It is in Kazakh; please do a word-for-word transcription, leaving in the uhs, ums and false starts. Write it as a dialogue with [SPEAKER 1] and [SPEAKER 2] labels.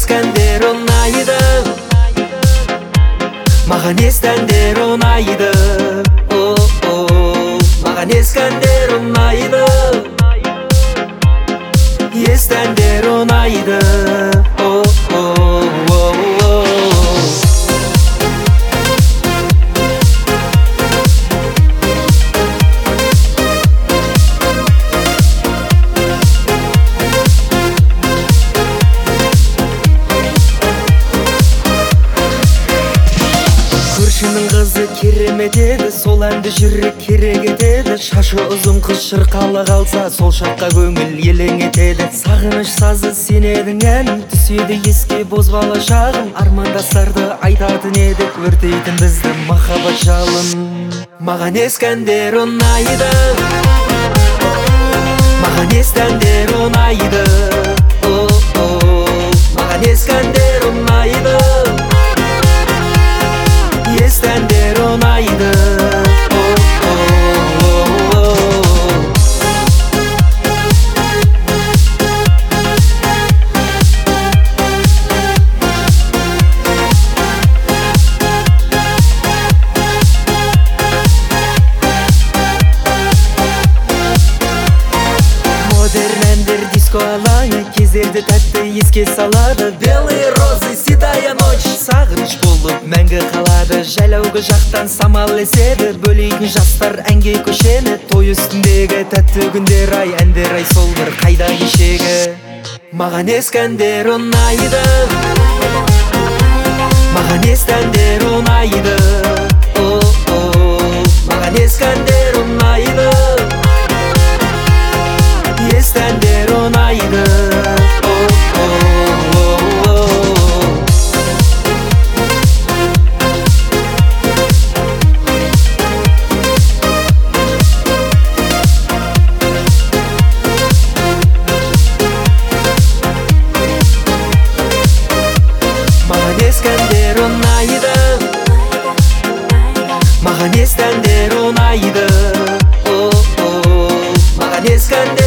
[SPEAKER 1] Ескендер ұнайды, маған Ескендер ұнайды. Маған Ескендер ұнайды, Ескендер ұнайды. Көршінің қызы керемет еді, сол әнді жүрек керек етеді. Шашы ұзын қыз шырқалы қалса, сол шаққа көңіл елең етеді. Сағыныш сазы сен едің әнім, түседі еске бозбала шағым. Армандастарды айтатын едік, өртейтін бізді махаббат жалын. Маған Ескендер ұнайды, маған Ескендер ұнайды. Маған Ескендер ұнайды, Ескендер ұнайды. Модерн әндер, диско алаңы, кездерді тәтті еске салады. Белые розы, седая ночь, сағыныш болып мәңгі қалады. Жайлауғы жақтан самал еседі, бөлейтін жастар әнге көшені. Той үстіндегі тәтті күндер ай, әндер ай, сол бір қайда кешегі. Маған Ескендер ұнайды, маған Ескендер ұнайды. Маған Ескендер ұнайды, Ескендер ұнайды. Маған Ескендер ұнайды, маған Ескендер ұнайды. Маған Ескендер